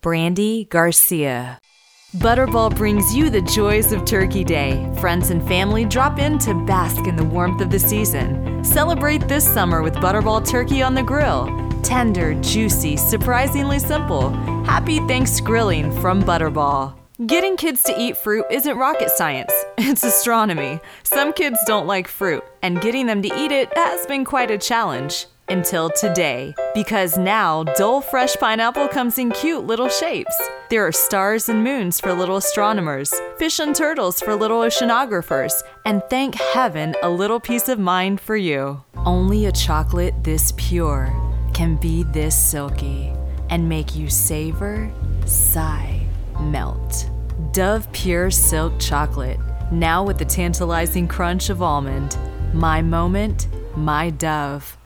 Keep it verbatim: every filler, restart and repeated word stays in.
Brandy Garcia. Butterball brings you the joys of Turkey Day. Friends and family drop in to bask in the warmth of the season. Celebrate this summer with Butterball turkey on the grill. Tender, juicy, surprisingly simple. Happy Thanks Grilling from Butterball. Getting kids to eat fruit isn't rocket science, it's astronomy. Some kids don't like fruit, and getting them to eat it has been quite a challenge. Until today, because now Dole Fresh Pineapple comes in cute little shapes. There are stars and moons for little astronomers, fish and turtles for little oceanographers, and thank heaven a little peace of mind for you. Only a chocolate this pure can be this silky and make you savor, sigh, melt. Dove Pure Silk Chocolate, now with the tantalizing crunch of almond. My moment, my Dove.